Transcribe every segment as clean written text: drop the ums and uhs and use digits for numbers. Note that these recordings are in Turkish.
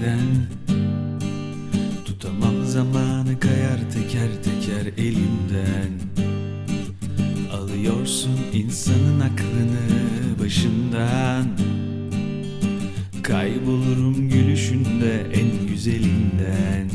elinden. Tutamam zamanı kayar teker teker elimden. Alıyorsun insanın aklını başından. Kaybolurum gülüşünde en güzelinden.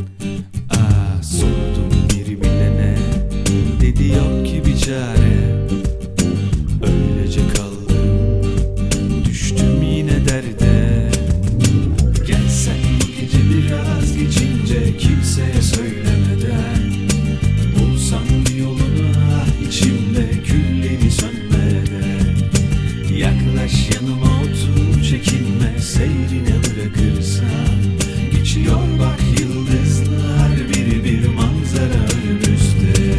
Sordum bir bilene, dedi yok ki bir çare. Öylece kaldım, düştüm yine derde. Gelsen bu gece biraz geçince, kimseye söylemeden. Bulsam bir yolunu içimde külleri sönmeden. Yaklaş yanıma otur, çekinme, seyrine bırakırsam. Geçiyor bak yıldızlar, biri bir manzara önümüzde.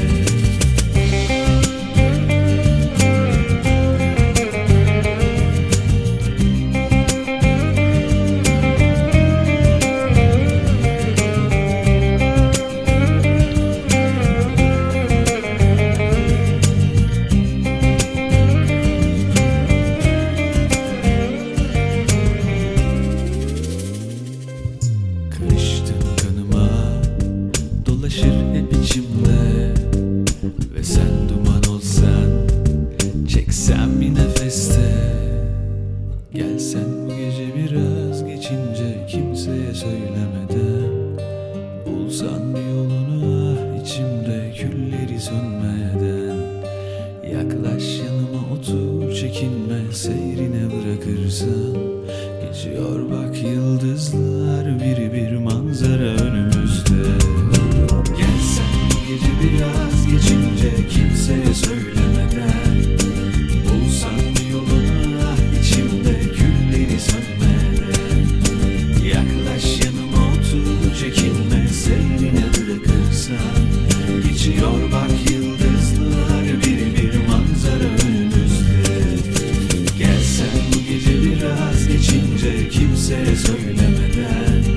Karıştın kanıma, dolaşır hep içimde. Ve sen duman olsan, çeksem bir nefeste. Gelsen bu gece biraz geçince, kimseye söylemeden. Bulsan bir yolunu içimde külleri sönmeden. Yaklaş yanıma otur, çekinme, seyrine bırakırsan. Geçiyor bak yıldızlar, biri bir manzara önümüzde. Gelsen bu gece biraz geçince, kimseye söylemeden. Bulsan bir yolunu içimde külleri sönmeden. Yaklaş yanıma otur, çekinme, seyrine bırakırsan. Geçiyor bak yıldızlar, biri bir manzara önümüzde. Gelsen bu gece biraz geçince, kimseye söylemeden.